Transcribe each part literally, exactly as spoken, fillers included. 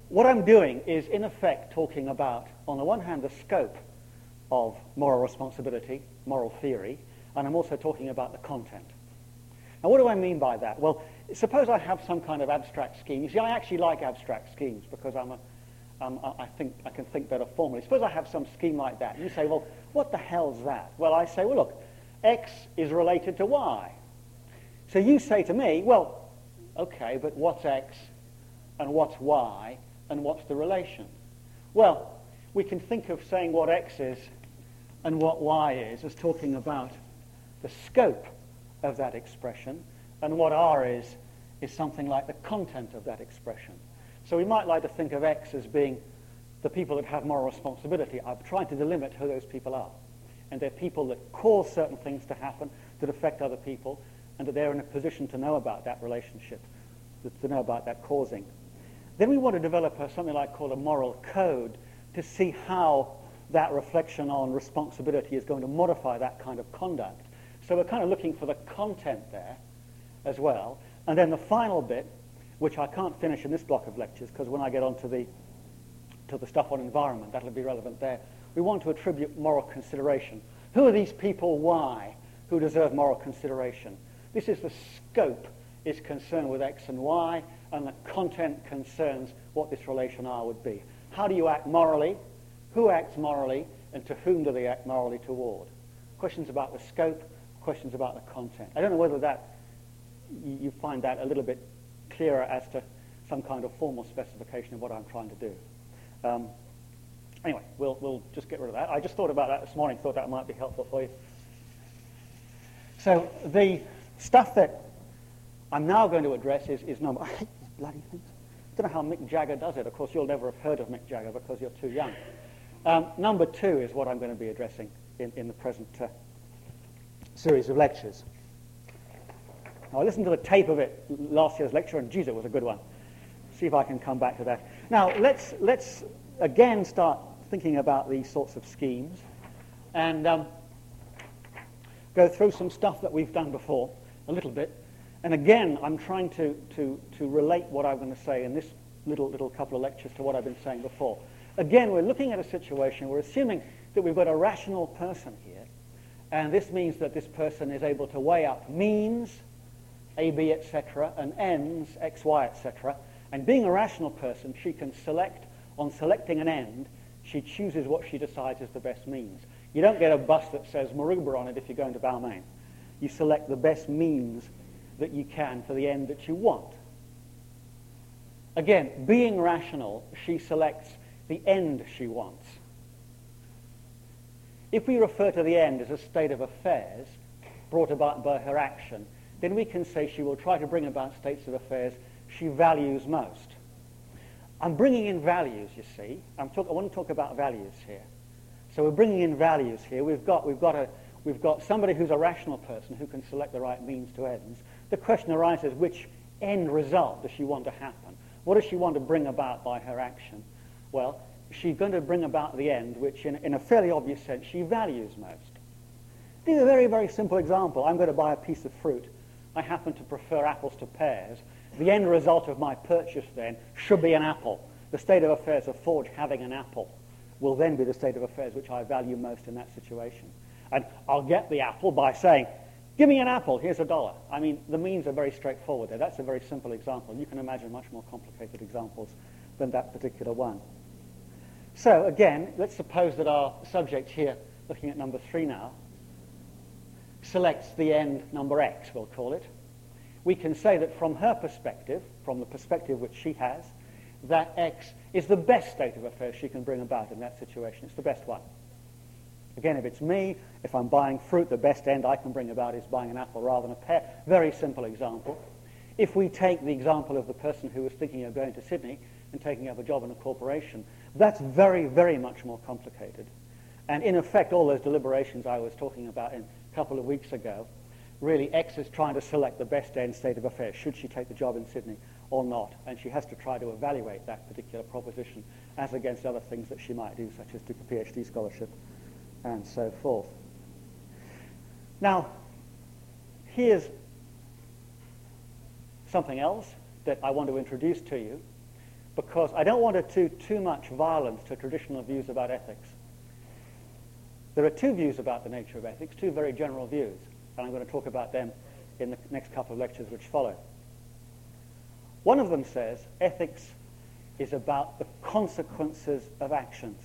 what I'm doing is, in effect, talking about, on the one hand, the scope of moral responsibility, moral theory, and I'm also talking about the content. Now, what do I mean by that? Well, suppose I have some kind of abstract scheme. You see, I actually like abstract schemes because I'm a, um, I think I can think better formally. Suppose I have some scheme like that. You say, well, what the hell's that? Well, I say, well, look, X is related to Y. So you say to me, well, okay, but what's X and what's Y and what's the relation? Well, we can think of saying what X is and what Y is as talking about the scope of that expression, and what R is is something like the content of that expression. So we might like to think of X as being the people that have moral responsibility. I've tried to delimit who those people are. And they're people that cause certain things to happen that affect other people, and that they're in a position to know about that relationship, to know about that causing. Then we want to develop a, something like called a moral code to see how that reflection on responsibility is going to modify that kind of conduct. So we're kind of looking for the content there as well. And then the final bit, which I can't finish in this block of lectures, because when I get on to the, to the stuff on environment, that'll be relevant there. We want to attribute moral consideration. Who are these people, why, who deserve moral consideration? This is the scope is concerned with X and Y, and the content concerns what this relation R would be. How do you act morally? Who acts morally, and to whom do they act morally toward? Questions about the scope, questions about the content. I don't know whether that you find that a little bit clearer as to some kind of formal specification of what I'm trying to do. Um, anyway, we'll, we'll just get rid of that. I just thought about that this morning, thought that might be helpful for you. So the stuff that I'm now going to address is, is number... I hate these bloody things. I don't know how Mick Jagger does it. Of course, you'll never have heard of Mick Jagger because you're too young. Um, number two is what I'm going to be addressing in, in the present uh, series of lectures. Now, I listened to the tape of it last year's lecture, and geez, it was a good one. See if I can come back to that. Now, let's, let's again start thinking about these sorts of schemes and um, go through some stuff that we've done before, a little bit. And again, I'm trying to, to, to relate what I'm going to say in this little, little couple of lectures to what I've been saying before. Again, we're looking at a situation, we're assuming that we've got a rational person here, and this means that this person is able to weigh up means, A, B, et cetera, and ends, X, Y, et cetera. And being a rational person, she can select, on selecting an end, she chooses what she decides is the best means. You don't get a bus that says Maroubra on it if you're going to Balmain. You select the best means that you can for the end that you want. Again, being rational, she selects the end she wants. If we refer to the end as a state of affairs brought about by her action, then we can say she will try to bring about states of affairs she values most. I'm bringing in values, you see. I'm talk, I want to talk about values here. So we're bringing in values here. We've got, we've got, a, we've got somebody who's a rational person who can select the right means to ends. The question arises, which end result does she want to happen? What does she want to bring about by her action? Well, she's going to bring about the end which, in, in a fairly obvious sense, she values most. This is a very, very simple example. I'm going to buy a piece of fruit. I happen to prefer apples to pears. The end result of my purchase, then, should be an apple. The state of affairs of Forge having an apple will then be the state of affairs which I value most in that situation. And I'll get the apple by saying, give me an apple, here's a dollar. I mean, the means are very straightforward there. That's a very simple example. You can imagine much more complicated examples than that particular one. So, again, let's suppose that our subject here, looking at number three now, selects the end number X, we'll call it. We can say that from her perspective, from the perspective which she has, that X is the best state of affairs she can bring about in that situation. It's the best one. Again, if it's me, if I'm buying fruit, the best end I can bring about is buying an apple rather than a pear. Very simple example. If we take the example of the person who was thinking of going to Sydney and taking up a job in a corporation, that's very, very much more complicated. And in effect, all those deliberations I was talking about in a couple of weeks ago, really X is trying to select the best end state of affairs. Should she take the job in Sydney or not? And she has to try to evaluate that particular proposition as against other things that she might do, such as do a PhD scholarship and so forth. Now, here's something else that I want to introduce to you. because I don't want to do too much violence to traditional views about ethics. There are two views about the nature of ethics, two very general views, and I'm going to talk about them in the next couple of lectures which follow. One of them says ethics is about the consequences of actions.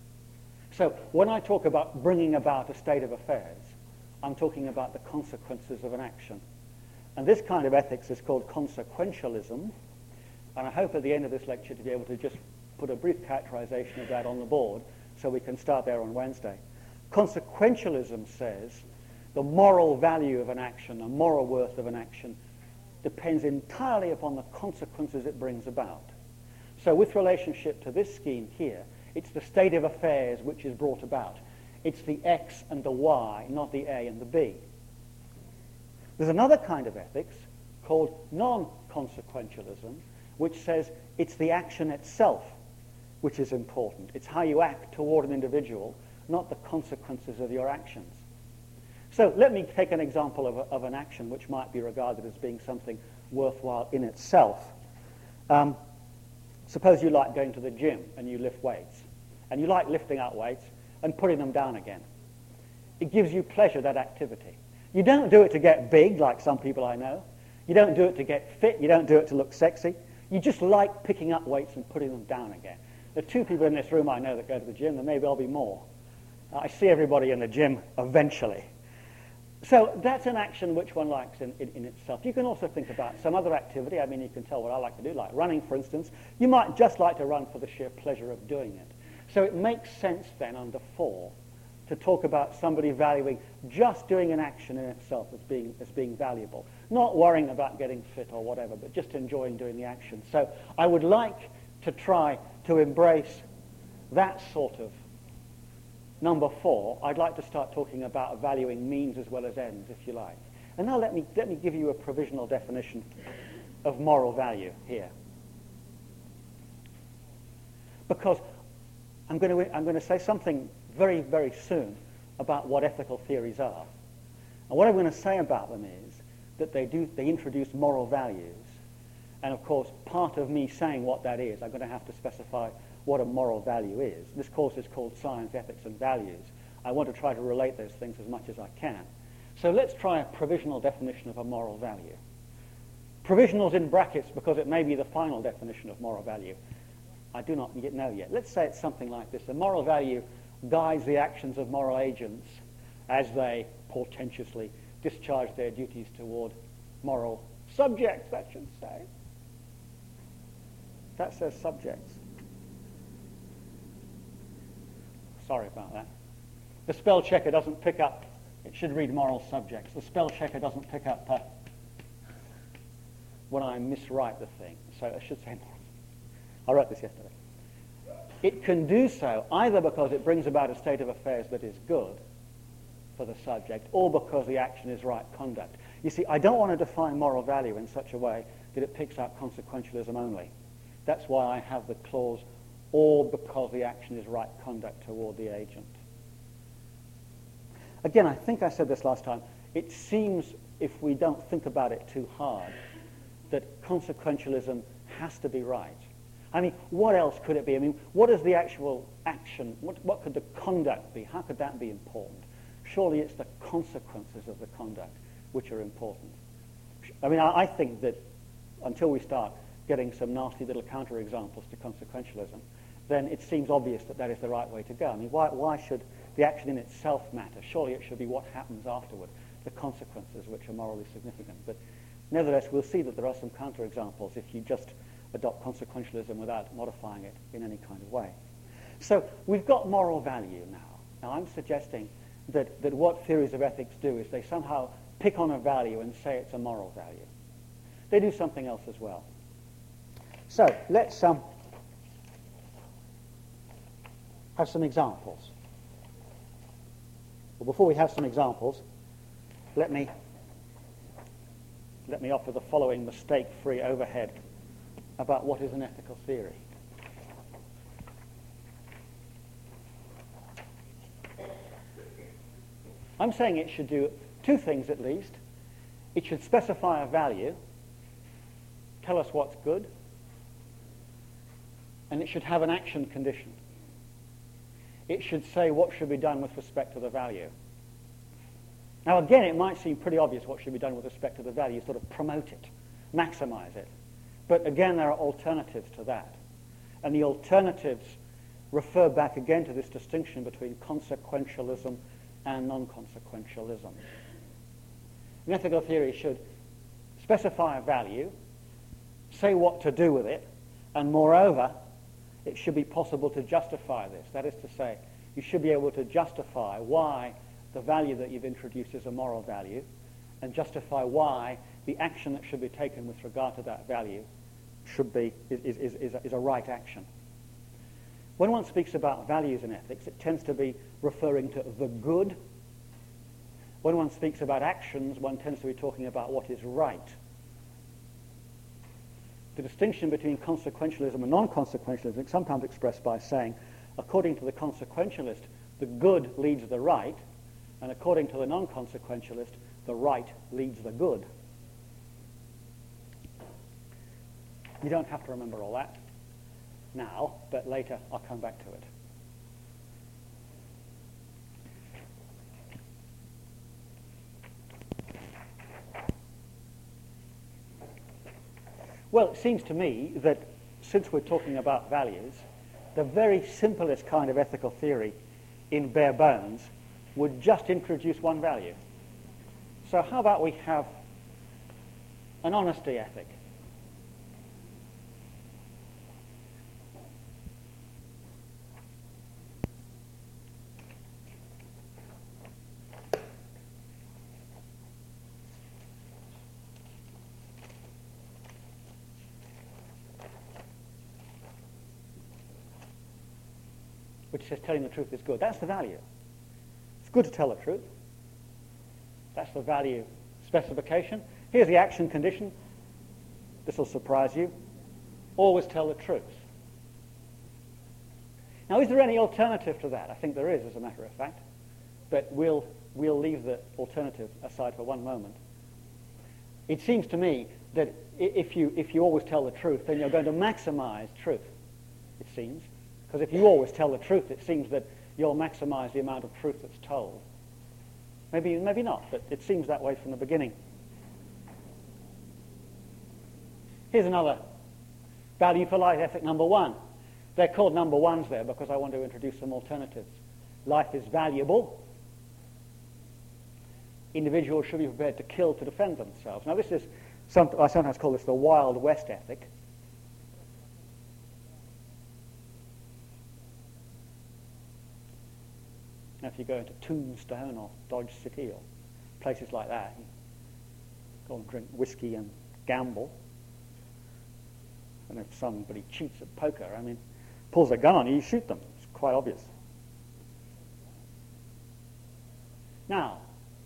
So when I talk about bringing about a state of affairs, I'm talking about the consequences of an action. And this kind of ethics is called consequentialism, and I hope at the end of this lecture to be able to just put a brief characterization of that on the board so we can start there on Wednesday. Consequentialism says the moral value of an action, the moral worth of an action, depends entirely upon the consequences it brings about. So with relationship to this scheme here, it's the state of affairs which is brought about. It's the X and the Y, not the A and the B. There's another kind of ethics called non-consequentialism, which says it's the action itself which is important. It's how you act toward an individual, not the consequences of your actions. So let me take an example of, a, of an action which might be regarded as being something worthwhile in itself. Um, suppose you like going to the gym and you lift weights, and you like lifting up weights and putting them down again. It gives you pleasure, that activity. You don't do it to get big, like some people I know. You don't do it to get fit. You don't do it to look sexy. You just like picking up weights and putting them down again. There are two people in this room I know that go to the gym. There may well be more. Uh, I see everybody in the gym eventually. So that's an action which one likes in, in, in itself. You can also think about some other activity. I mean, you can tell what I like to do, like running, for instance. You might just like to run for the sheer pleasure of doing it. So it makes sense then under four to talk about somebody valuing just doing an action in itself as being, as being valuable. Not worrying about getting fit or whatever, but just enjoying doing the action. So I would like to try to embrace that sort of number four. I'd like to start talking about valuing means as well as ends, if you like. And now let me, let me give you a provisional definition of moral value here. Because I'm going to, I'm going to say something very, very soon about what ethical theories are. And what I'm going to say about them is that they do, they introduce moral values. And of course, part of me saying what that is, I'm going to have to specify what a moral value is. This course is called Science, Ethics and Values. I want to try to relate those things as much as I can. So let's try a provisional definition of a moral value. Provisional's in brackets because it may be the final definition of moral value. I do not yet know yet. Let's say it's something like this. A moral value guides the actions of moral agents as they portentously discharge their duties toward moral subjects, that should say. That says subjects. Sorry about that. The spell checker doesn't pick up, it should read moral subjects. The spell checker doesn't pick up uh, when I miswrite the thing. So I should say moral. I wrote this yesterday. It can do so either because it brings about a state of affairs that is good for the subject, or because the action is right conduct. You see, I don't want to define moral value in such a way that it picks up consequentialism only. That's why I have the clause, or because the action is right conduct toward the agent. Again, I think I said this last time, it seems, if we don't think about it too hard, that consequentialism has to be right. I mean, what else could it be? I mean, what is the actual action? What, what could the conduct be? How could that be important? Surely it's the consequences of the conduct which are important. I mean, I, I think that until we start getting some nasty little counterexamples to consequentialism, then it seems obvious that that is the right way to go. I mean, why, why should the action in itself matter? Surely it should be what happens afterward, the consequences which are morally significant. But nevertheless, we'll see that there are some counterexamples if you just adopt consequentialism without modifying it in any kind of way. So we've got moral value now. Now I'm suggesting that, that what theories of ethics do is they somehow pick on a value and say it's a moral value. They do something else as well. So let's um, have some examples. Well, before we have some examples, let me, let me offer the following mistake-free overhead about what is an ethical theory. I'm saying it should do two things at least. It should specify a value, tell us what's good, and it should have an action condition. It should say what should be done with respect to the value. Now again, it might seem pretty obvious what should be done with respect to the value, sort of promote it, maximize it. But again, there are alternatives to that. And the alternatives refer back again to this distinction between consequentialism and non-consequentialism. An ethical theory should specify a value, say what to do with it, and moreover, it should be possible to justify this. That is to say, you should be able to justify why the value that you've introduced is a moral value, and justify why the action that should be taken with regard to that value should be is, is, is, a, is a right action. When one speaks about values in ethics, it tends to be referring to the good. When one speaks about actions, one tends to be talking about what is right. The distinction between consequentialism and non-consequentialism is sometimes expressed by saying, according to the consequentialist, the good leads the right, and according to the non-consequentialist, the right leads the good. You don't have to remember all that now, but later I'll come back to it. Well, it seems to me that since we're talking about values, the very simplest kind of ethical theory in bare bones would just introduce one value. So how about we have an honesty ethic? Which says telling the truth is good. That's the value. It's good to tell the truth. That's the value specification. Here's the action condition. This will surprise you. Always tell the truth. Now, is there any alternative to that? I think there is, as a matter of fact. But we'll, we'll leave the alternative aside for one moment. It seems to me that if you, if you always tell the truth, then you're going to maximize truth, it seems. Because if you always tell the truth, it seems that you'll maximize the amount of truth that's told. Maybe, maybe not, but it seems that way from the beginning. Here's another value for life ethic number one. They're called number ones there because I want to introduce some alternatives. Life is valuable. Individuals should be prepared to kill to defend themselves. Now this is, some, I sometimes call this the Wild West ethic. Now, if you go into Tombstone or Dodge City or places like that, you go and drink whiskey and gamble. And if somebody cheats at poker, I mean, pulls a gun on you, you shoot them. It's quite obvious. Now,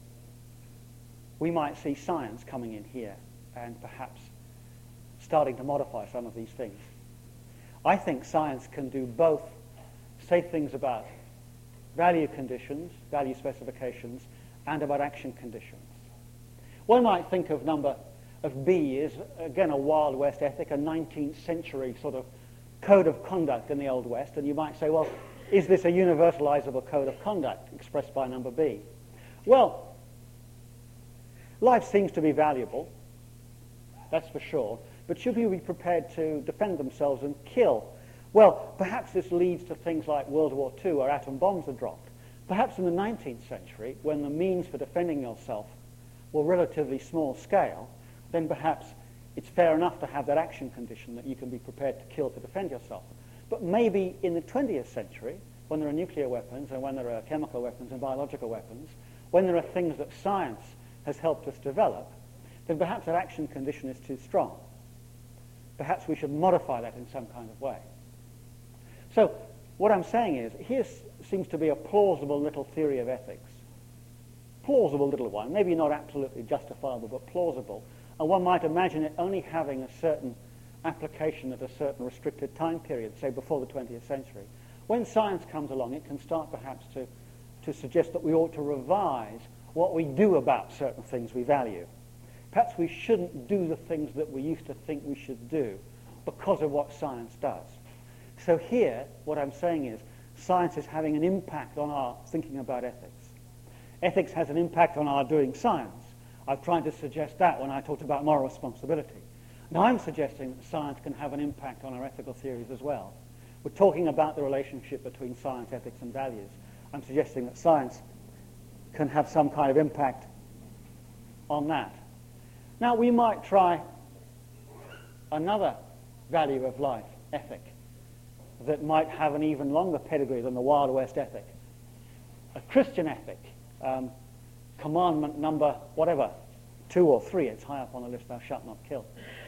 we might see science coming in here and perhaps starting to modify some of these things. I think science can do both, say things about value conditions, value specifications, and about action conditions. One might think of number of B as, again, a Wild West ethic, a nineteenth century sort of code of conduct in the Old West, and you might say, well, is this a universalizable code of conduct expressed by number B? Well, life seems to be valuable, that's for sure, but should people be prepared to defend themselves and kill? Well, perhaps this leads to things like World War Two, where atom bombs are dropped. Perhaps in the nineteenth century, when the means for defending yourself were relatively small scale, then perhaps it's fair enough to have that action condition that you can be prepared to kill to defend yourself. But maybe in the twentieth century, when there are nuclear weapons and when there are chemical weapons and biological weapons, when there are things that science has helped us develop, then perhaps that action condition is too strong. Perhaps we should modify that in some kind of way. So what I'm saying is, here seems to be a plausible little theory of ethics. Plausible little one, maybe not absolutely justifiable, but plausible. And one might imagine it only having a certain application at a certain restricted time period, say before the twentieth century. When science comes along, it can start perhaps to, to suggest that we ought to revise what we do about certain things we value. Perhaps we shouldn't do the things that we used to think we should do because of what science does. So here, what I'm saying is, science is having an impact on our thinking about ethics. Ethics has an impact on our doing science. I've tried to suggest that when I talked about moral responsibility. Now I'm suggesting that science can have an impact on our ethical theories as well. We're talking about the relationship between science, ethics, and values. I'm suggesting that science can have some kind of impact on that. Now we might try another value of life, ethic, that might have an even longer pedigree than the Wild West ethic. A Christian ethic, um, commandment number whatever, two or three, it's high up on the list, thou shalt not kill.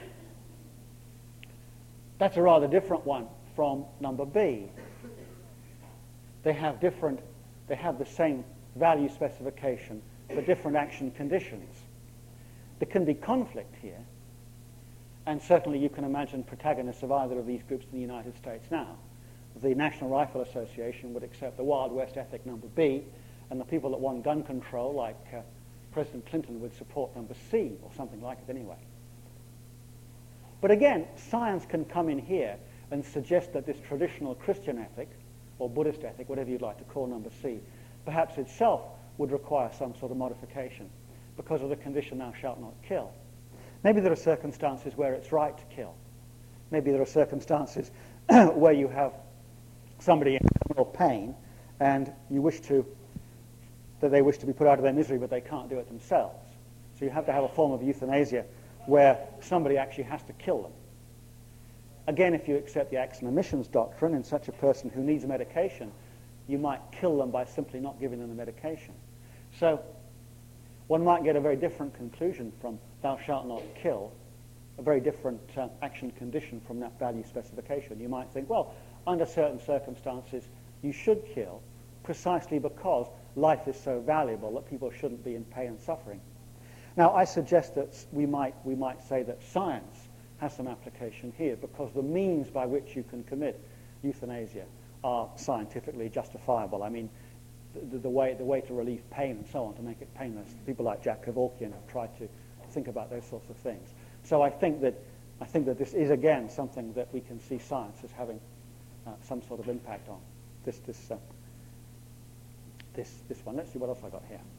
That's a rather different one from number B. They have different, they have the same value specification, but different action conditions. There can be conflict here, and certainly you can imagine protagonists of either of these groups in the United States now. The National Rifle Association would accept the Wild West ethic number B, and the people that want gun control, like uh, President Clinton, would support number C, or something like it anyway. But again, science can come in here and suggest that this traditional Christian ethic, or Buddhist ethic, whatever you'd like to call number C, perhaps itself would require some sort of modification because of the condition thou shalt not kill. Maybe there are circumstances where it's right to kill. Maybe there are circumstances where you have somebody in terminal pain and you wish to, that they wish to be put out of their misery, but they can't do it themselves. So you have to have a form of euthanasia where somebody actually has to kill them. Again, if you accept the acts and omissions doctrine, in such a person who needs medication, you might kill them by simply not giving them the medication. So one might get a very different conclusion from thou shalt not kill, a very different uh, action condition from that value specification. You might think, well, under certain circumstances, you should kill precisely because life is so valuable that people shouldn't be in pain and suffering. Now, I suggest that we might, we might say that science has some application here because the means by which you can commit euthanasia are scientifically justifiable. I mean, the, the, way, the way to relieve pain and so on, to make it painless, people like Jack Kevorkian have tried to think about those sorts of things. So I think that, I think that this is, again, something that we can see science as having uh, some sort of impact on. This, this, uh, this, this one. Let's see what else I got here.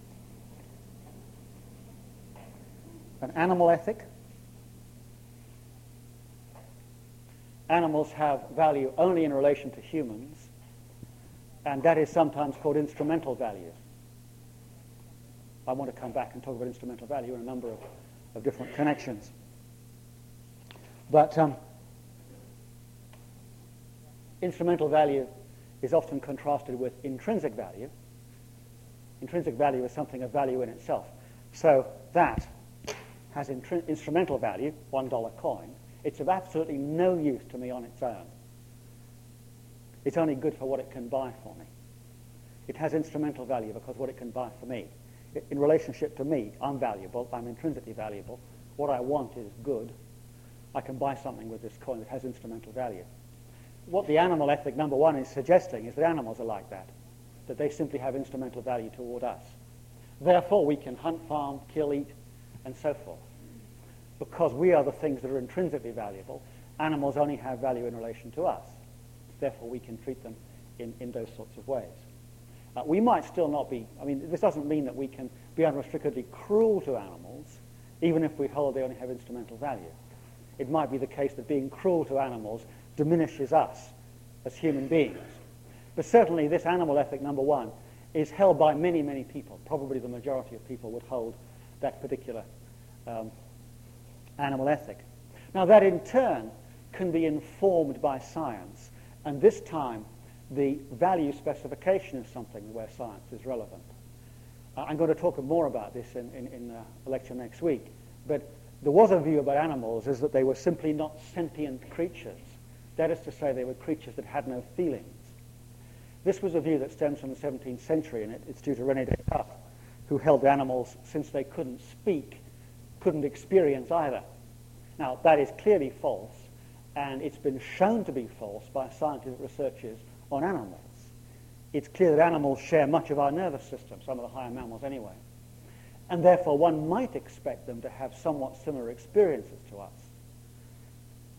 An animal ethic. Animals have value only in relation to humans, and that is sometimes called instrumental value. I want to come back and talk about instrumental value in a number of, of different connections. But um, instrumental value is often contrasted with intrinsic value. Intrinsic value is something of value in itself. So that has intri- instrumental value, one dollar coin. It's of absolutely no use to me on its own. It's only good for what it can buy for me. It has instrumental value because what it can buy for me. In relationship to me, I'm valuable, I'm intrinsically valuable. What I want is good. I can buy something with this coin that has instrumental value. What the animal ethic number one is suggesting is that animals are like that, that they simply have instrumental value toward us. Therefore, we can hunt, farm, kill, eat, and so forth. Because we are the things that are intrinsically valuable, animals only have value in relation to us. Therefore, we can treat them in, in those sorts of ways. Uh, we might still not be, I mean, this doesn't mean that we can be unrestrictedly cruel to animals, even if we hold they only have instrumental value. It might be the case that being cruel to animals diminishes us as human beings. But certainly this animal ethic number one is held by many, many people. Probably the majority of people would hold that particular um, animal ethic. Now that in turn can be informed by science, and this time the value specification is something where science is relevant. Uh, I'm going to talk more about this in, in, in uh, a lecture next week, but there was a view about animals is that they were simply not sentient creatures. That is to say, they were creatures that had no feelings. This was a view that stems from the seventeenth century, and it, it's due to René Descartes, who held animals, since they couldn't speak, couldn't experience either. Now, that is clearly false, and it's been shown to be false by scientific researchers on animals. It's clear that animals share much of our nervous system, some of the higher mammals anyway, and therefore one might expect them to have somewhat similar experiences to us.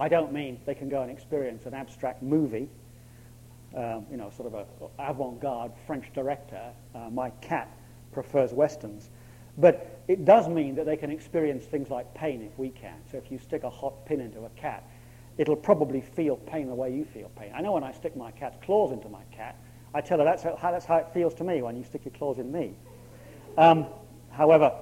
I don't mean they can go and experience an abstract movie, um, you know, sort of a avant-garde French director. Uh, my cat prefers westerns. But it does mean that they can experience things like pain if we can. So if you stick a hot pin into a cat, it'll probably feel pain the way you feel pain. I know when I stick my cat's claws into my cat, I tell her that's how, that's how it feels to me when you stick your claws in me. Um, however,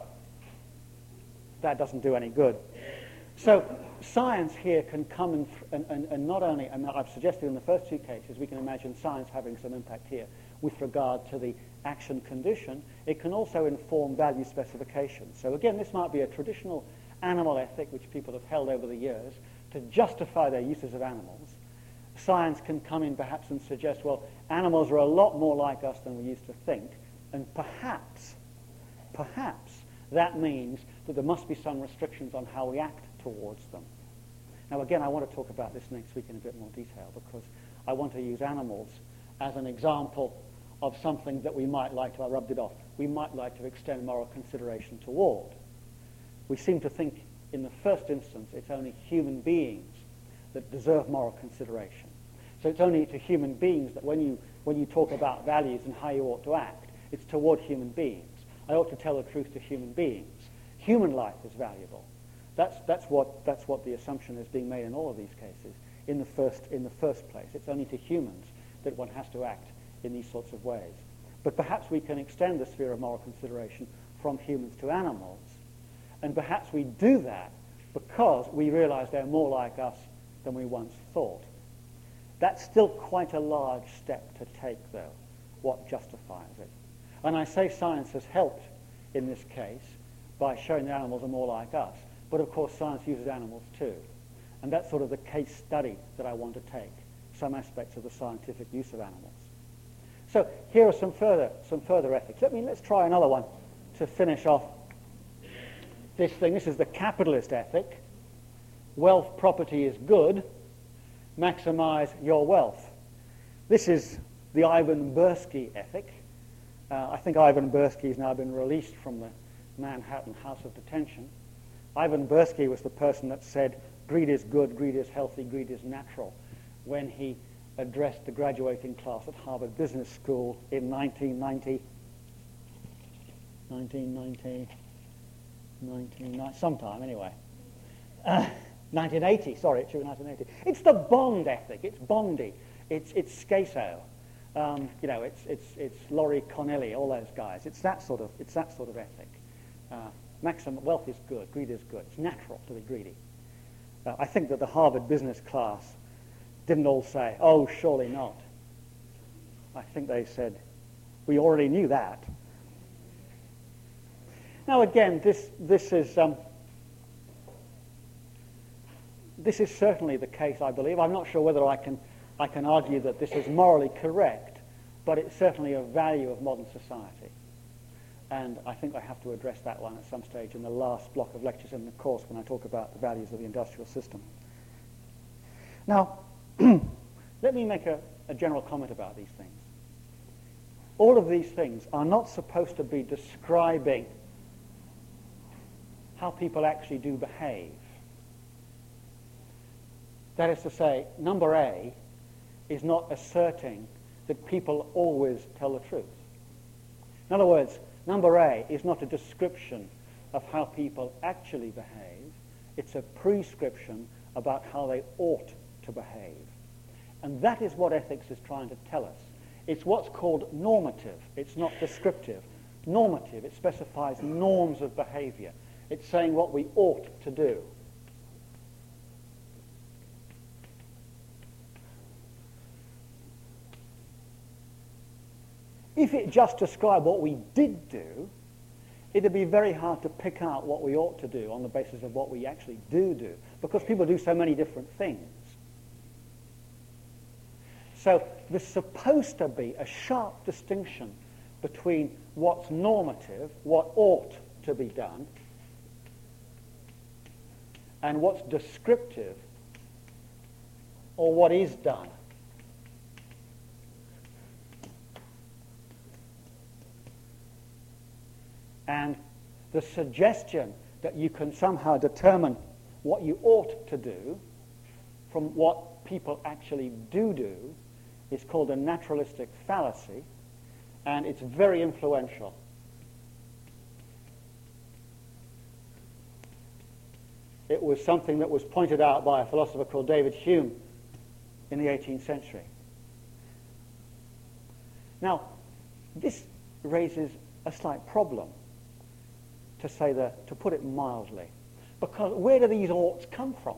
that doesn't do any good. So science here can come and, and, and, and not only, and I've suggested in the first two cases, we can imagine science having some impact here with regard to the action condition. It can also inform value specification. So again, this might be a traditional animal ethic which people have held over the years to justify their uses of animals. Science can come in perhaps and suggest, well, animals are a lot more like us than we used to think, and perhaps, perhaps that means that there must be some restrictions on how we act towards them. Now again, I want to talk about this next week in a bit more detail because I want to use animals as an example of something that we might like to, I rubbed it off, we might like to extend moral consideration toward. We seem to think in the first instance it's only human beings that deserve moral consideration. So it's only to human beings that when you, when you talk about values and how you ought to act, it's toward human beings. I ought to tell the truth to human beings. Human life is valuable. That's, that's, what, that's what the assumption is being made in all of these cases in the first, in the first place. It's only to humans that one has to act in these sorts of ways. But perhaps we can extend the sphere of moral consideration from humans to animals, and perhaps we do that because we realize they're more like us than we once thought. That's still quite a large step to take, though, what justifies it. And I say science has helped in this case by showing that animals are more like us, but of course science uses animals too. And that's sort of the case study that I want to take, some aspects of the scientific use of animals. So here are some further, some further ethics. Let me, let's try another one to finish off this thing. This is the capitalist ethic. Wealth, property is good. Maximize your wealth. This is the Ivan Bursky ethic. Uh, I think Ivan Bursky has now been released from the Manhattan House of Detention. Ivan Bursky was the person that said, greed is good, greed is healthy, greed is natural, when he addressed the graduating class at Harvard Business School in nineteen ninety, nineteen ninety, nineteen ninety, sometime anyway. Uh, nineteen eighty, sorry, it should be nineteen eighty. It's the Bond ethic. It's Bondy. It's it's Scaso. Um, you know, it's it's it's Laurie Connelly. All those guys. It's that sort of it's that sort of ethic. Uh, maximum wealth is good. Greed is good. It's natural to be greedy. Uh, I think that the Harvard business class didn't all say, "Oh, surely not." I think they said, "We already knew that." Now, again, this this is. Um, This is certainly the case, I believe. I'm not sure whether I can, I can argue that this is morally correct, but it's certainly a value of modern society. And I think I have to address that one at some stage in the last block of lectures in the course when I talk about the values of the industrial system. Now, let me make a, a general comment about these things. All of these things are not supposed to be describing how people actually do behave. That is to say, number A is not asserting that people always tell the truth. In other words, number A is not a description of how people actually behave. It's a prescription about how they ought to behave. And that is what ethics is trying to tell us. It's what's called normative. It's not descriptive. Normative, it specifies norms of behavior. It's saying what we ought to do. If it just described what we did do, it would be very hard to pick out what we ought to do on the basis of what we actually do do, because people do so many different things. So there's supposed to be a sharp distinction between what's normative, what ought to be done, and what's descriptive, or what is done. And the suggestion that you can somehow determine what you ought to do from what people actually do do is called a naturalistic fallacy, and it's very influential. It was something that was pointed out by a philosopher called David Hume in the eighteenth century. Now, this raises a slight problem, to say that, to put it mildly, because where do these oughts come from?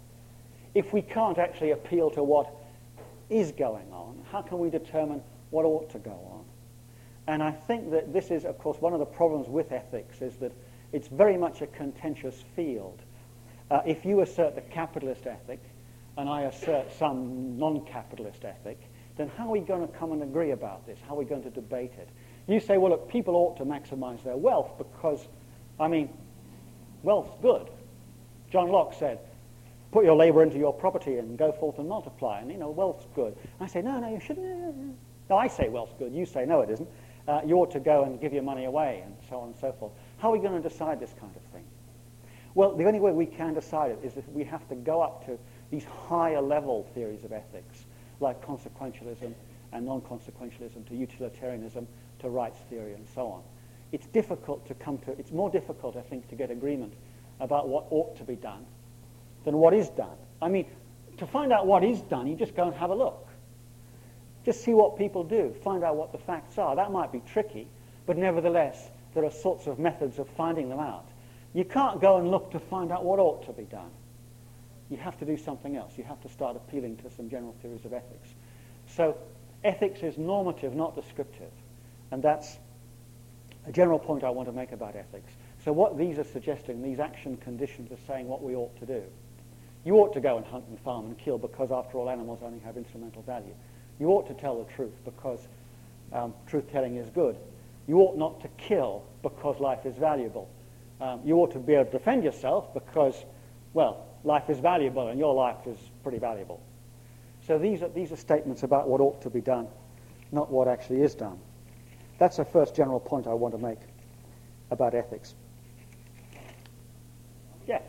If we can't actually appeal to what is going on, how can we determine what ought to go on? And I think that this is, of course, one of the problems with ethics, is that it's very much a contentious field. Uh, if you assert the capitalist ethic, and I assert some non-capitalist ethic, then how are we going to come and agree about this? How are we going to debate it? You say, well, look, people ought to maximize their wealth because, I mean, wealth's good. John Locke said, put your labor into your property and go forth and multiply, and, you know, wealth's good. I say, no, no, you shouldn't. No, I say wealth's good. You say, no, it isn't. Uh, you ought to go and give your money away, and so on and so forth. How are we going to decide this kind of thing? Well, the only way we can decide it is if we have to go up to these higher level theories of ethics, like consequentialism and non-consequentialism, to utilitarianism, to rights theory, and so on. It's difficult to come to, it's more difficult, I think, to get agreement about what ought to be done than what is done. I mean, to find out what is done, you just go and have a look. Just see what people do, find out what the facts are. That might be tricky, but nevertheless, there are sorts of methods of finding them out. You can't go and look to find out what ought to be done. You have to do something else. You have to start appealing to some general theories of ethics. So ethics is normative, not descriptive. And that's a general point I want to make about ethics. So what these are suggesting, these action conditions, are saying what we ought to do. You ought to go and hunt and farm and kill because, after all, animals only have instrumental value. You ought to tell the truth because um, truth-telling is good. You ought not to kill because life is valuable. Um, you ought to be able to defend yourself because, well, life is valuable and your life is pretty valuable. So these are, these are statements about what ought to be done, not what actually is done. That's the first general point I want to make about ethics. Yeah.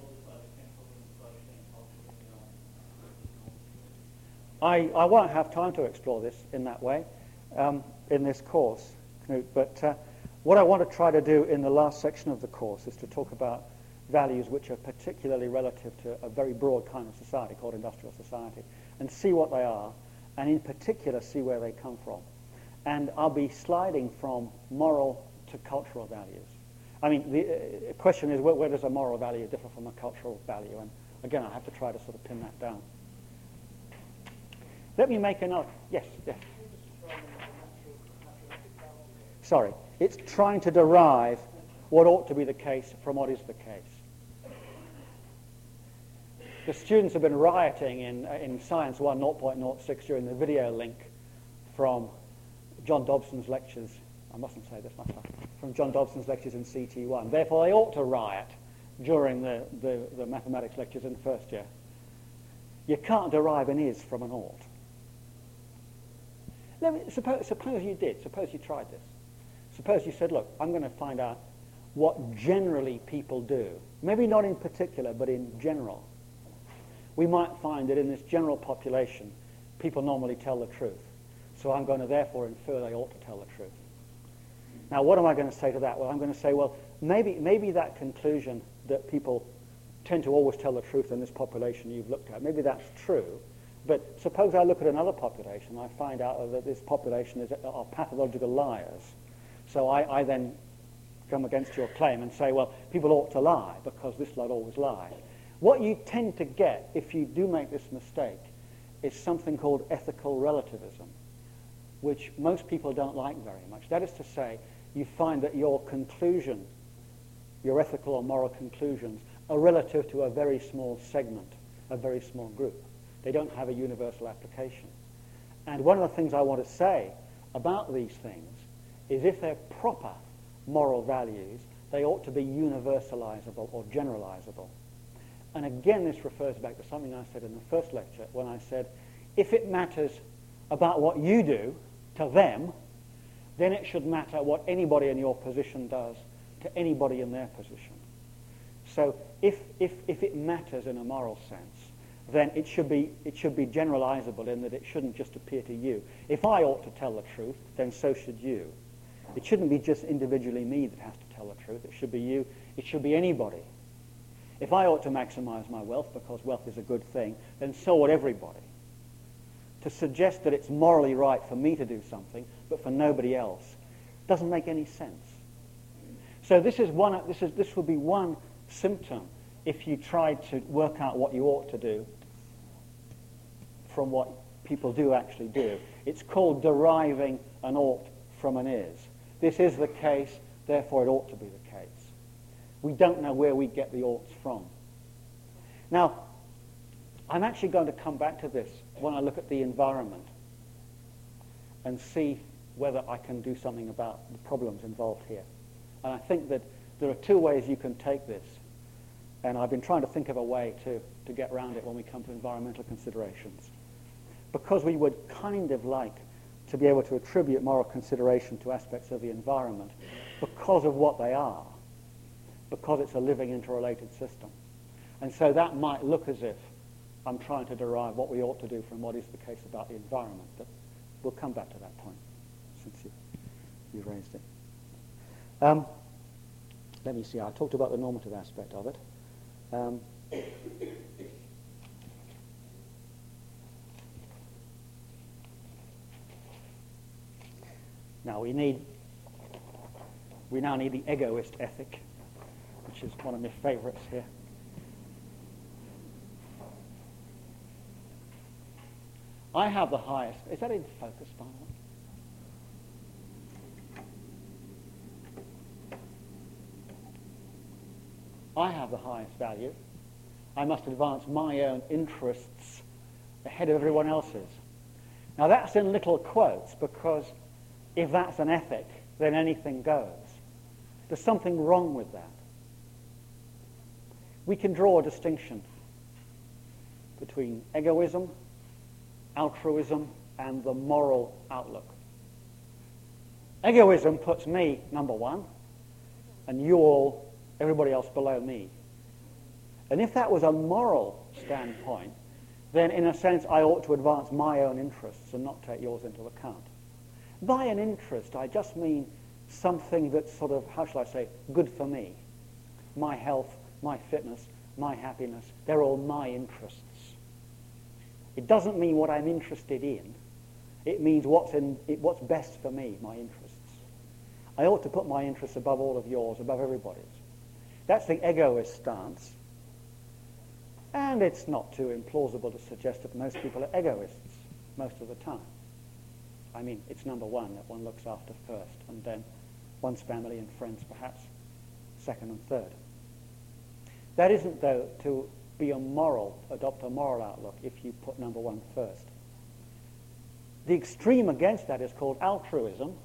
I, I won't have time to explore this in that way um, in this course, Knut, but uh, what I want to try to do in the last section of the course is to talk about values which are particularly relative to a very broad kind of society called industrial society, and see what they are, and in particular see where they come from. And I'll be sliding from moral to cultural values. I mean, the uh, question is, where, where does a moral value differ from a cultural value? And again, I have to try to sort of pin that down. Let me make another, yes, yes. Sorry, it's trying to derive what ought to be the case from what is the case. The students have been rioting in, uh, in Science one zero point zero six during the video link from John Dobson's lectures. I mustn't say this, must I? From John Dobson's lectures in C T one. Therefore, they ought to riot during the, the, the mathematics lectures in first year. You can't derive an is from an ought. Let me, suppose, suppose you did. Suppose you tried this. Suppose you said, look, I'm going to find out what generally people do. Maybe not in particular, but in general. We might find that in this general population, people normally tell the truth. So I'm going to therefore infer they ought to tell the truth. Now, what am I going to say to that? Well, I'm going to say, well, maybe, maybe that conclusion that people tend to always tell the truth in this population you've looked at, maybe that's true. But suppose I look at another population, I find out that this population is, are pathological liars. So I, I then come against your claim and say, well, people ought to lie because this lot always lie. What you tend to get if you do make this mistake is something called ethical relativism, which most people don't like very much. That is to say, you find that your conclusion, your ethical or moral conclusions, are relative to a very small segment, a very small group. They don't have a universal application. And one of the things I want to say about these things is if they're proper moral values, they ought to be universalizable or generalizable. And again, this refers back to something I said in the first lecture when I said, if it matters about what you do to them, then it should matter what anybody in your position does to anybody in their position. So if, if, if it matters in a moral sense, then it should be it should be generalizable in that it shouldn't just appear to you. If I ought to tell the truth, then so should you. It shouldn't be just individually me that has to tell the truth. It should be you. It should be anybody. If I ought to maximize my wealth because wealth is a good thing, then so ought everybody. To suggest that it's morally right for me to do something, but for nobody else, doesn't make any sense. So this is one. This is this would be one symptom if you tried to work out what you ought to do from what people do actually do. It's called deriving an ought from an is. This is the case, therefore it ought to be the case. We don't know where we get the oughts from. Now, I'm actually going to come back to this when I look at the environment and see whether I can do something about the problems involved here. And I think that there are two ways you can take this. And I've been trying to think of a way to, to get around it when we come to environmental considerations. Because we would kind of like to be able to attribute moral consideration to aspects of the environment because of what they are, because it's a living interrelated system. And so that might look as if I'm trying to derive what we ought to do from what is the case about the environment. But we'll come back to that point since you, you raised it. Um, let me see, I talked about the normative aspect of it. Um, now we need, we now need the egoist ethic, which is one of my favorites here. I have the highest, is that in focus by the way? I have the highest value. I must advance my own interests ahead of everyone else's. Now that's in little quotes because if that's an ethic, then anything goes. There's something wrong with that. We can draw a distinction between egoism, altruism, and the moral outlook. Egoism puts me number one, and you all, everybody else below me. And if that was a moral standpoint, then in a sense I ought to advance my own interests and not take yours into account. By an interest, I just mean something that's sort of, how shall I say, good for me. My health, my fitness, my happiness, they're all my interests. It doesn't mean what I'm interested in. It means what's, in, it, what's best for me, my interests. I ought to put my interests above all of yours, above everybody's. That's the egoist stance. And it's not too implausible to suggest that most people are egoists most of the time. I mean, it's number one that one looks after first, and then one's family and friends perhaps second and third. That isn't, though, to be a moral, adopt a moral outlook if you put number one first. The extreme against that is called altruism.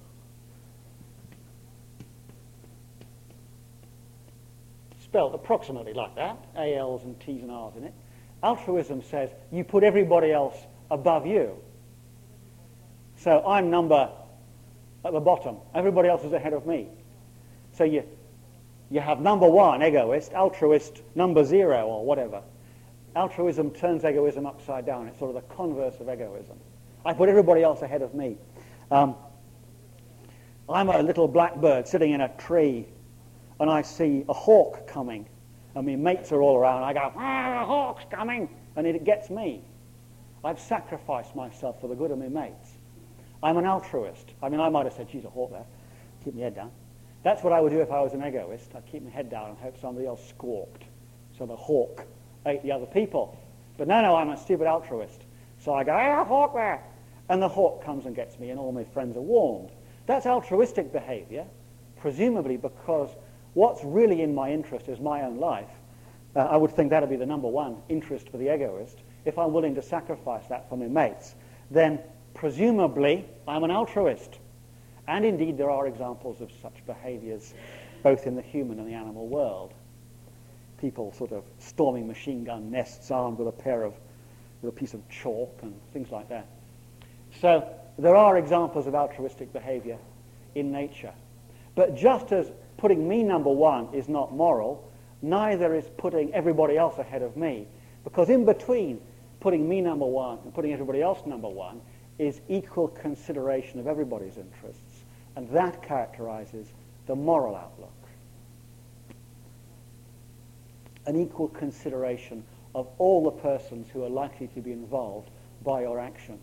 Spelled approximately like that, A L's and T's and R's in it. Altruism says you put everybody else above you. So I'm number at the bottom. Everybody else is ahead of me. So you, you have number one, egoist, altruist, number zero, or whatever. Altruism turns egoism upside down. It's sort of the converse of egoism. I put everybody else ahead of me. Um, I'm a little blackbird sitting in a tree, and I see a hawk coming, and my mates are all around. I go, ah, a hawk's coming, and it gets me. I've sacrificed myself for the good of my mates. I'm an altruist. I mean, I might have said, geez, a hawk there. Keep my head down. That's what I would do if I was an egoist. I'd keep my head down and hope somebody else squawked, so the hawk ate the other people. But no, no, I'm a stupid altruist. So I go, ah, a hawk there. And the hawk comes and gets me, and all my friends are warned. That's altruistic behavior, presumably because what's really in my interest is my own life. Uh, I would think that would be the number one interest for the egoist. If I'm willing to sacrifice that for my mates, then presumably I'm an altruist. And indeed there are examples of such behaviors both in the human and the animal world. People sort of storming machine gun nests armed with a pair of, with a piece of chalk and things like that. So there are examples of altruistic behavior in nature. But just as putting me number one is not moral, neither is putting everybody else ahead of me. Because in between putting me number one and putting everybody else number one is equal consideration of everybody's interests, and that characterizes the moral outlook. An equal consideration of all the persons who are likely to be involved by your actions.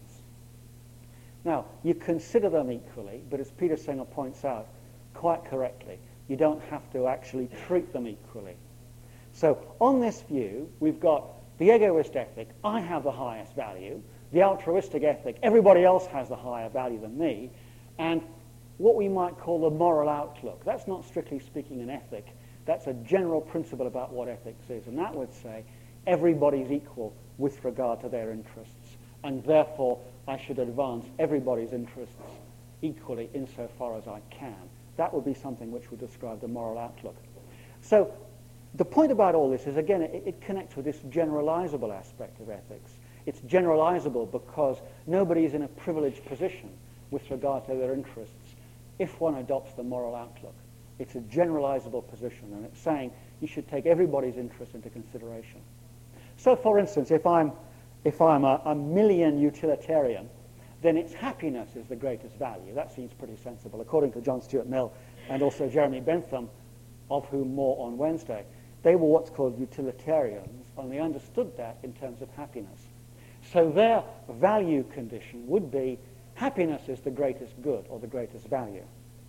Now, you consider them equally, but as Peter Singer points out quite correctly, you don't have to actually treat them equally. So on this view, we've got the egoist ethic, I have the highest value, the altruistic ethic, everybody else has the higher value than me, and what we might call the moral outlook. That's not strictly speaking an ethic, that's a general principle about what ethics is, and that would say everybody's equal with regard to their interests, and therefore I should advance everybody's interests equally insofar as I can. That would be something which would describe the moral outlook. So the point about all this is, again, it, it connects with this generalizable aspect of ethics. It's generalizable because nobody is in a privileged position with regard to their interests if one adopts the moral outlook. It's a generalizable position, and it's saying you should take everybody's interest into consideration. So, for instance, if I'm, if I'm a, a million utilitarian, then its happiness is the greatest value. That seems pretty sensible, according to John Stuart Mill and also Jeremy Bentham, of whom more on Wednesday. They were what's called utilitarians, and they understood that in terms of happiness. So their value condition would be happiness is the greatest good or the greatest value.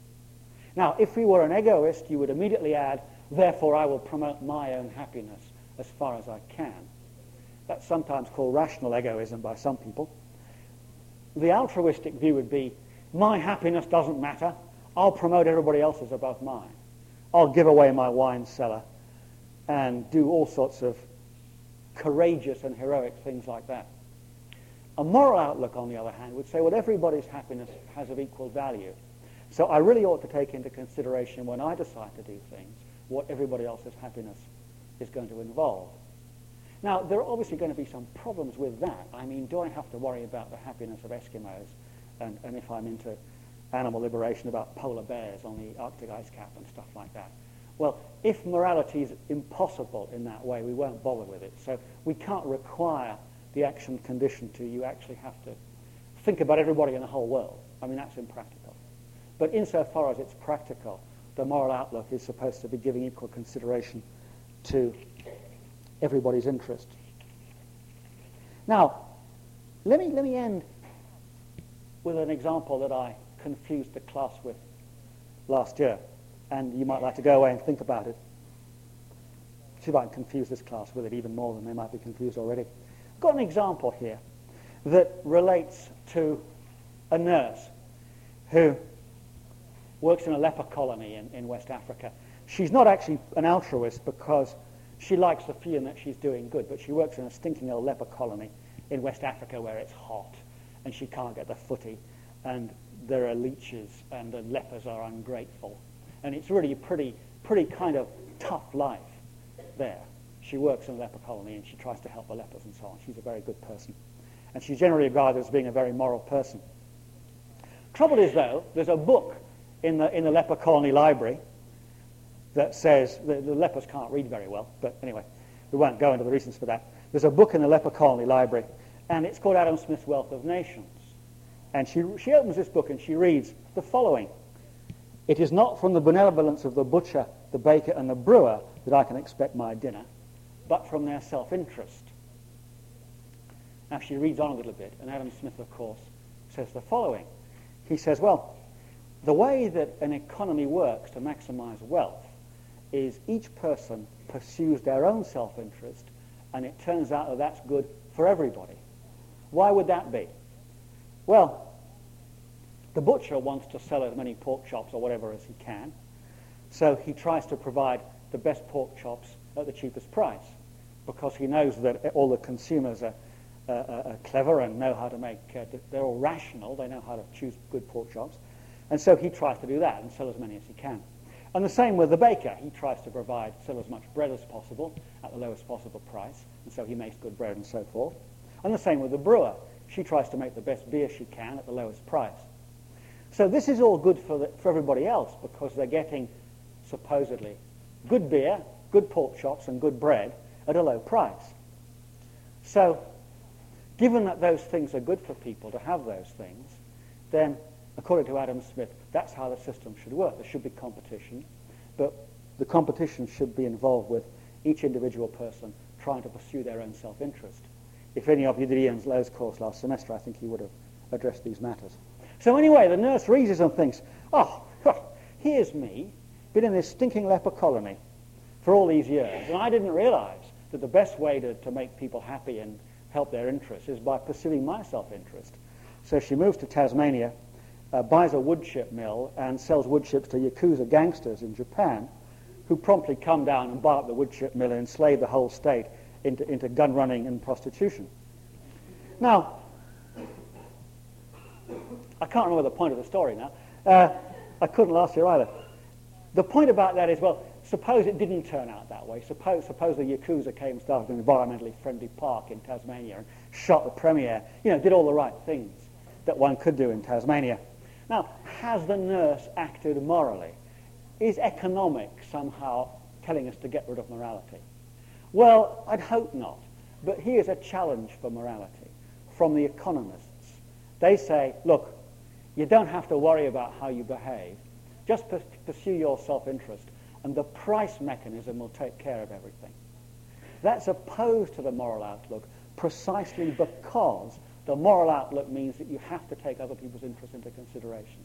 Now, if we were an egoist, you would immediately add, therefore I will promote my own happiness as far as I can. That's sometimes called rational egoism by some people. The altruistic view would be, my happiness doesn't matter. I'll promote everybody else's above mine. I'll give away my wine cellar and do all sorts of courageous and heroic things like that. A moral outlook, on the other hand, would say, well, everybody's happiness has of equal value. So I really ought to take into consideration when I decide to do things what everybody else's happiness is going to involve. Now, there are obviously going to be some problems with that. I mean, do I have to worry about the happiness of Eskimos, and, and if I'm into animal liberation, about polar bears on the Arctic ice cap and stuff like that? Well, if morality is impossible in that way, we won't bother with it. So we can't require the action condition to you actually have to think about everybody in the whole world. I mean, that's impractical. But insofar as it's practical, the moral outlook is supposed to be giving equal consideration to everybody's interest. Now, let me, let me end with an example that I confused the class with last year. And you might like to go away and think about it. See if I can confuse this class with it even more than they might be confused already. I've got an example here that relates to a nurse who works in a leper colony in, in West Africa. She's not actually an altruist because she likes the feeling that she's doing good, but she works in a stinking old leper colony in West Africa where it's hot and she can't get the footy and there are leeches and the lepers are ungrateful. And it's really a pretty, pretty kind of tough life there. She works in a leper colony and she tries to help the lepers and so on. She's a very good person. And she's generally regarded as being a very moral person. Trouble is, though, there's a book in the, in the leper colony library that says, the, the lepers can't read very well, but anyway, we won't go into the reasons for that. There's a book in the leper colony library, and it's called Adam Smith's Wealth of Nations. And she, she opens this book and she reads the following. It is not from the benevolence of the butcher, the baker, and the brewer that I can expect my dinner, but from their self-interest. Now she reads on a little bit, and Adam Smith, of course, says the following. He says, well, the way that an economy works to maximize wealth is each person pursues their own self-interest, and it turns out that that's good for everybody. Why would that be? Well, the butcher wants to sell as many pork chops or whatever as he can, so he tries to provide the best pork chops at the cheapest price because he knows that all the consumers are, uh, are clever and know how to make, uh, they're all rational, they know how to choose good pork chops, and so he tries to do that and sell as many as he can. And the same with the baker. He tries to provide, sell as much bread as possible at the lowest possible price, and so he makes good bread and so forth. And the same with the brewer. She tries to make the best beer she can at the lowest price. So this is all good for, the, for everybody else because they're getting, supposedly, good beer, good pork chops, and good bread at a low price. So Given that those things are good for people to have those things, then, according to Adam Smith, that's how the system should work. There should be competition, but the competition should be involved with each individual person trying to pursue their own self-interest. If any of you did Ian Lowe's course last semester, I think he would have addressed these matters. So anyway, the nurse reads this and thinks, oh, here's me, been in this stinking leper colony for all these years, and I didn't realize that the best way to, to make people happy and help their interests is by pursuing my self-interest. So she moves to Tasmania, uh, buys a wood chip mill, and sells wood chips to Yakuza gangsters in Japan, who promptly come down and buy up the wood chip mill and enslave the whole state into, into gun running and prostitution. Now, I can't remember the point of the story now. Uh, I couldn't last year either. The point about that is, well, suppose it didn't turn out that way. Suppose, suppose the Yakuza came and started an environmentally friendly park in Tasmania and shot the premier, you know, did all the right things that one could do in Tasmania. Now, has the nurse acted morally? Is economics somehow telling us to get rid of morality? Well, I'd hope not. But here's a challenge for morality from the economists. They say, look, you don't have to worry about how you behave. Just pursue your self-interest, and the price mechanism will take care of everything. That's opposed to the moral outlook precisely because the moral outlook means that you have to take other people's interests into consideration.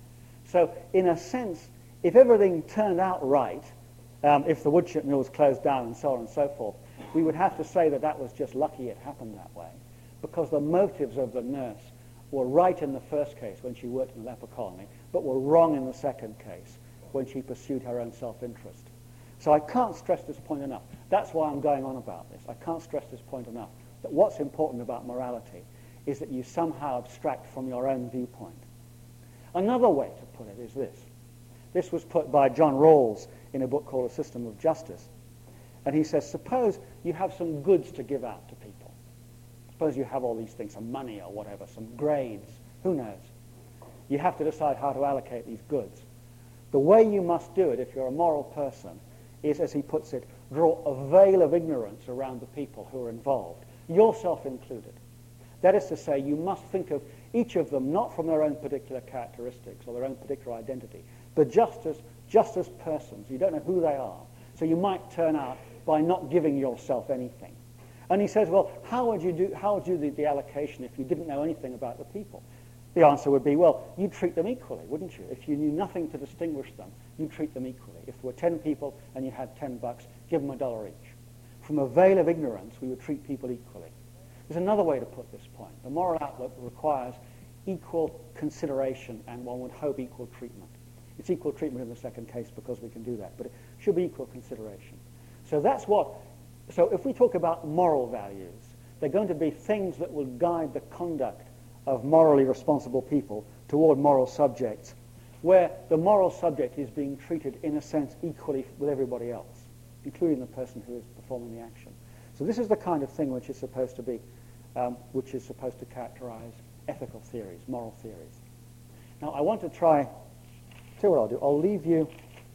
So, in a sense, if everything turned out right, um, if the wood chip mill was closed down and so on and so forth, we would have to say that that was just lucky it happened that way, because the motives of the nurse were right in the first case when she worked in the leper colony, but were wrong in the second case when she pursued her own self-interest. So I can't stress this point enough. That's why I'm going on about this. I can't stress this point enough, that what's important about morality is that you somehow abstract from your own viewpoint. Another way to put it is this. This was put by John Rawls in a book called A System of Justice. And he says, suppose you have some goods to give out to people. Suppose you have all these things, some money or whatever, some grades, who knows? You have to decide how to allocate these goods. The way you must do it, if you're a moral person, is, as he puts it, draw a veil of ignorance around the people who are involved, yourself included. That is to say, you must think of each of them not from their own particular characteristics or their own particular identity, but just as, just as persons. You don't know who they are. So you might turn out by not giving yourself anything. And he says, well, how would you do, how would you do the allocation if you didn't know anything about the people? The answer would be, well, you'd treat them equally, wouldn't you? If you knew nothing to distinguish them, you'd treat them equally. If there were ten people and you had ten bucks, give them a dollar each. From a veil of ignorance, we would treat people equally. There's another way to put this point. The moral outlook requires equal consideration and, one would hope, equal treatment. It's equal treatment in the second case because we can do that, but it should be equal consideration. So that's what, so if we talk about moral values, they're going to be things that will guide the conduct of morally responsible people toward moral subjects, where the moral subject is being treated in a sense equally with everybody else, including the person who is performing the action. So this is the kind of thing which is supposed to be, um, which is supposed to characterize ethical theories, moral theories. Now I want to try, tell you what I'll do, I'll leave you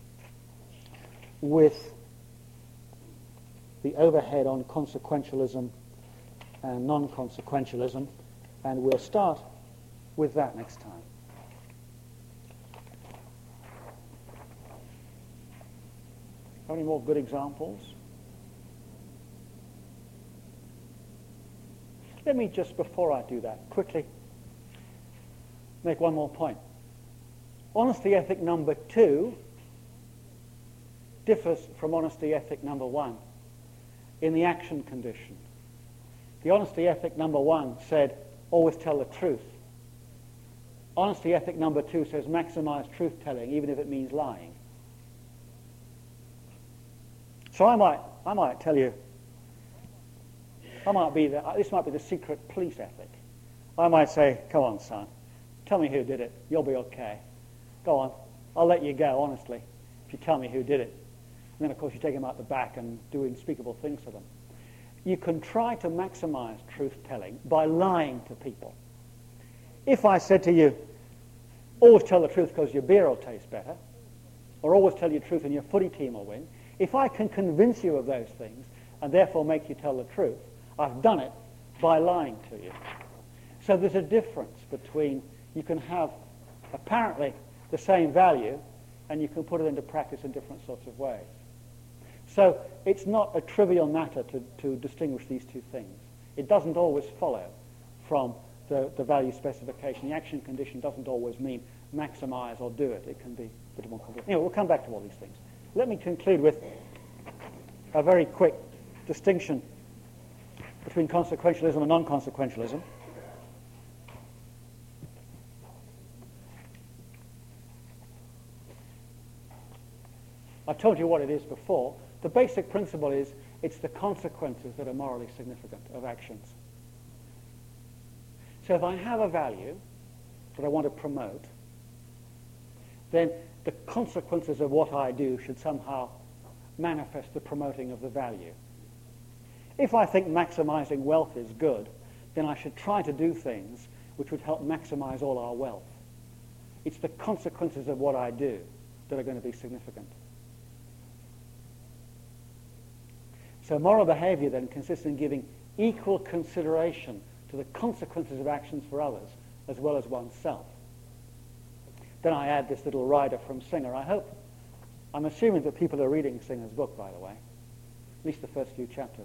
with the overhead on consequentialism and non-consequentialism, and we'll start with that next time. How many more good examples? Let me just, before I do that, quickly make one more point. Honesty ethic number two differs from honesty ethic number one in the action condition. The honesty ethic number one said, always tell the truth. Honesty ethic number two says maximize truth-telling, even if it means lying. So I might, I might tell you, I might be the, this might be the secret police ethic. I might say, come on, son, tell me who did it. You'll be okay. Go on, I'll let you go, honestly, if you tell me who did it. And then, of course, you take them out the back and do unspeakable things to them. You can try to maximize truth-telling by lying to people. If I said to you, always tell the truth because your beer will taste better, or always tell your truth and your footy team will win, if I can convince you of those things and therefore make you tell the truth, I've done it by lying to you. So there's a difference between, you can have apparently the same value and you can put it into practice in different sorts of ways. So it's not a trivial matter to, to distinguish these two things. It doesn't always follow from the, the value specification. The action condition doesn't always mean maximize or do it. It can be a bit more complicated. Anyway, we'll come back to all these things. Let me conclude with a very quick distinction between consequentialism and non-consequentialism. I've told you what it is before. The basic principle is it's the consequences that are morally significant of actions. So if I have a value that I want to promote, then the consequences of what I do should somehow manifest the promoting of the value. If I think maximizing wealth is good, then I should try to do things which would help maximize all our wealth. It's the consequences of what I do that are going to be significant. So moral behavior then consists in giving equal consideration to the consequences of actions for others as well as oneself. Then I add this little rider from Singer. I hope, I'm assuming that people are reading Singer's book, by the way, at least the first few chapters.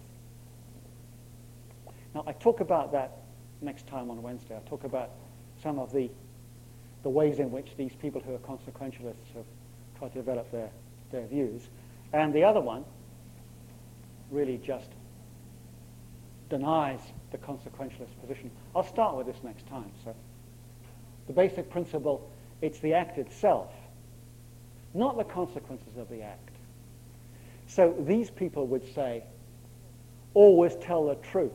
Now, I talk about that next time on Wednesday. I talk about some of the, the ways in which these people who are consequentialists have tried to develop their, their views. And the other one really just denies the consequentialist position. I'll start with this next time. So the basic principle, it's the act itself, not the consequences of the act. So these people would say, always tell the truth.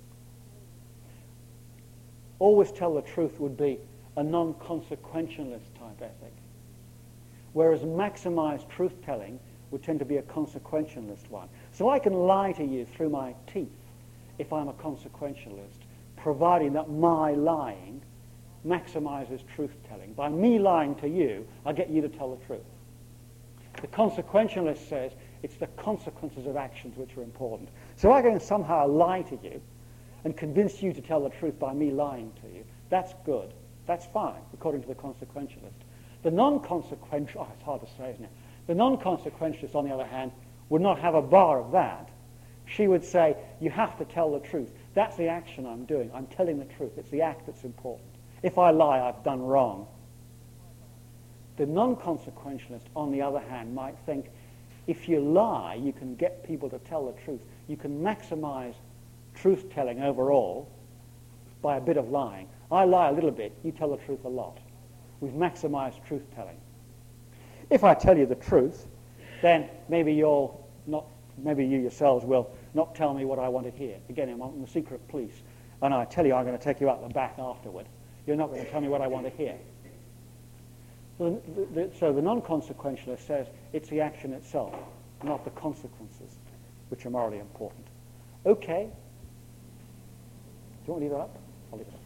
Always tell the truth would be a non-consequentialist type ethic, whereas maximized truth-telling would tend to be a consequentialist one. So I can lie to you through my teeth if I'm a consequentialist, providing that my lying maximizes truth-telling. By me lying to you, I get you to tell the truth. The consequentialist says it's the consequences of actions which are important. So I can somehow lie to you and convince you to tell the truth by me lying to you. That's good. That's fine, according to the consequentialist. The non-consequential, oh, it's hard to say, isn't it? The non-consequentialist, on the other hand, would not have a bar of that. She would say, you have to tell the truth. That's the action I'm doing. I'm telling the truth. It's the act that's important. If I lie, I've done wrong. The non-consequentialist, on the other hand, might think, if you lie, you can get people to tell the truth. You can maximize truth-telling overall by a bit of lying. I lie a little bit, you tell the truth a lot. We've maximized truth-telling. If I tell you the truth, then maybe you'll not, maybe you yourselves will not tell me what I want to hear. Again, I'm on the secret police, and I tell you I'm going to take you out the back afterward. You're not going to tell me what I want to hear. So the, the, so the non-consequentialist says it's the action itself, not the consequences, which are morally important. Okay. Do you want to leave that up? I'll leave it up.